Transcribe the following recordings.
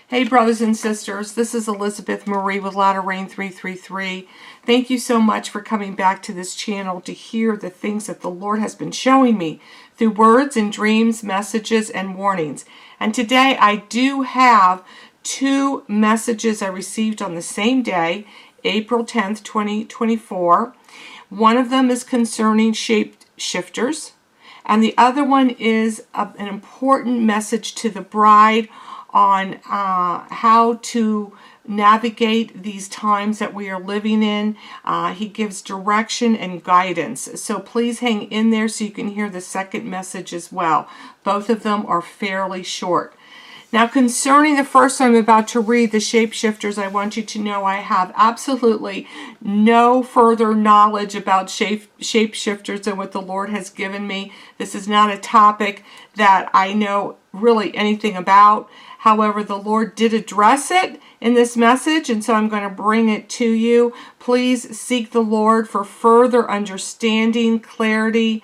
Hey brothers and sisters, this is Elizabeth Marie with Latter Rain 333. Thank you so much for coming back to this channel to hear the things that the Lord has been showing me through words and dreams, messages, and warnings. And today I do have two messages I received on the same day, April 10th, 2024. One of them is concerning shapeshifters, and the other one is an important message to the bride on how to navigate these times that we are living in. He gives direction and guidance. So please hang in there so you can hear the second message as well. Both of them are fairly short. Now, concerning the first I'm about to read, the shapeshifters, I want you to know I have absolutely no further knowledge about shapeshifters than what the Lord has given me. This is not a topic that I know really anything about. However, the Lord did address it in this message, and so I'm going to bring it to you. Please seek the Lord for further understanding, clarity,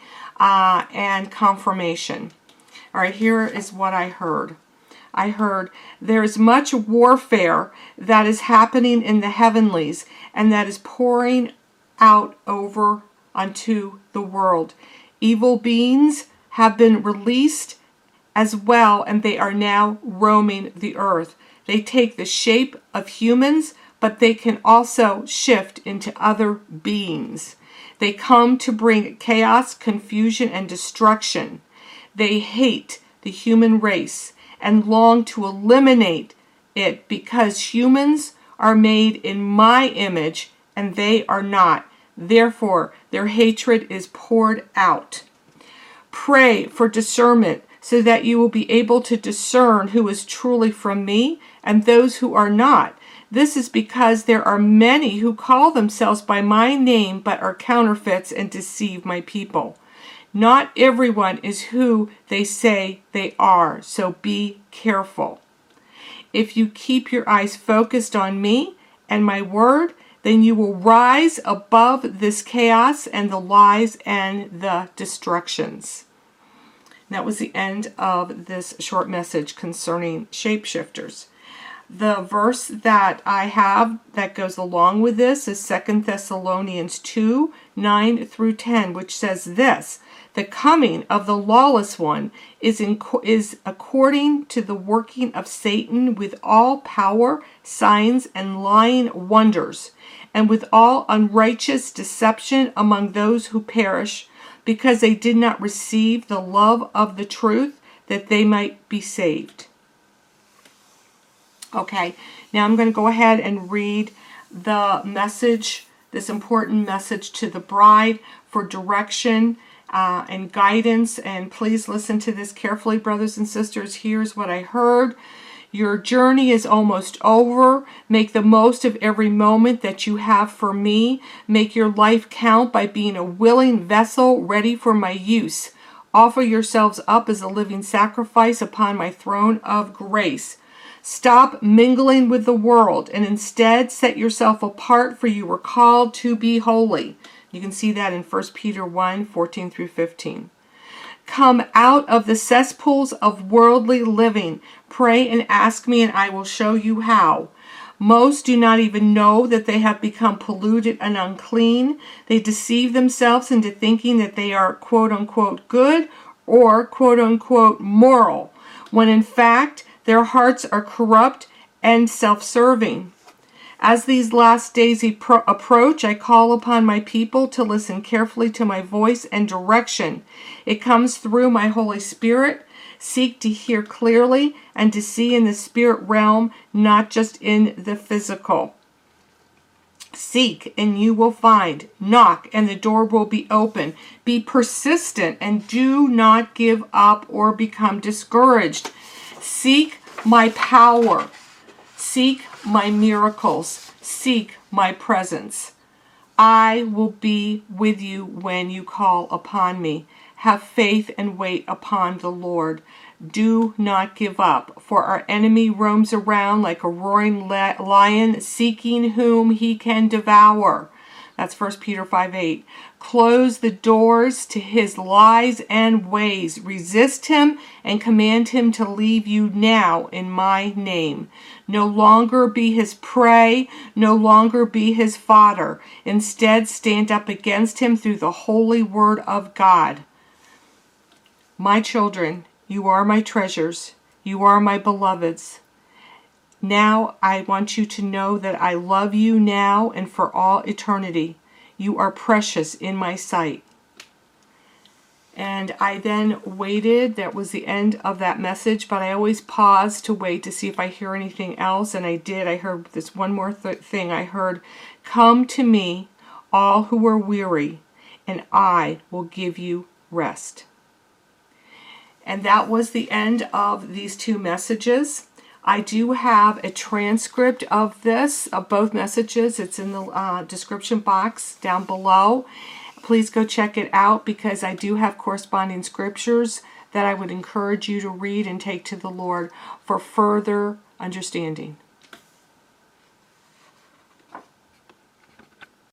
and confirmation. All right, here is what I heard. I heard there is much warfare that is happening in the heavenlies and that is pouring out over onto the world. Evil beings have been released as well, and they are now roaming the earth. They take the shape of humans, but they can also shift into other beings. They come to bring chaos, confusion, and destruction. They hate the human race and long to eliminate it because humans are made in my image and they are not. Therefore, their hatred is poured out. Pray for discernment so that you will be able to discern who is truly from me and those who are not. This is because there are many who call themselves by my name but are counterfeits and deceive my people. Not everyone is who they say they are, so be careful. If you keep your eyes focused on me and my word, then you will rise above this chaos and the lies and the destructions. That was the end of this short message concerning shapeshifters. The verse that I have that goes along with this is 2 Thessalonians 2, 9 through 10, which says this: the coming of the lawless one is according to the working of Satan with all power, signs, and lying wonders, and with all unrighteous deception among those who perish, because they did not receive the love of the truth, that they might be saved. Okay, now I'm going to go ahead and read the message, this important message to the bride for direction and guidance. And please listen to this carefully, brothers and sisters. Here's what I heard. Your journey is almost over. Make the most of every moment that you have for me. Make your life count by being a willing vessel ready for my use. Offer yourselves up as a living sacrifice upon my throne of grace. Stop mingling with the world and instead set yourself apart, for you were called to be holy. You can see that in 1 Peter 1, 14 through 15. Come out of the cesspools of worldly living. Pray and ask me, and I will show you how. Most do not even know that they have become polluted and unclean. They deceive themselves into thinking that they are quote-unquote good or quote-unquote moral, when in fact their hearts are corrupt and self-serving. As these last days approach, I call upon my people to listen carefully to my voice and direction. It comes through my Holy Spirit. Seek to hear clearly and to see in the spirit realm, not just in the physical. Seek and you will find. Knock and the door will be open. Be persistent and do not give up or become discouraged. Seek my power. Seek my miracles. Seek my presence. I will be with you when you call upon me. Have faith and wait upon the Lord. Do not give up, for our enemy roams around like a roaring lion, seeking whom he can devour. That's 1 Peter 5:8. Close the doors to his lies and ways. Resist him and command him to leave you now in my name. No longer be his prey, no longer be his fodder. Instead, stand up against him through the holy word of God. My children, you are my treasures. You are my beloveds. Now I want you to know that I love you now and for all eternity. You are precious in my sight. And I then waited. That was the end of that message, but I always pause to wait to see if I hear anything else, and I did. I heard this one more thing. I heard, "Come to me, all who are weary, and I will give you rest." And that was the end of these two messages. I do have a transcript of this, of both messages. It's in the description box down below. Please go check it out, because I do have corresponding scriptures that I would encourage you to read and take to the Lord for further understanding.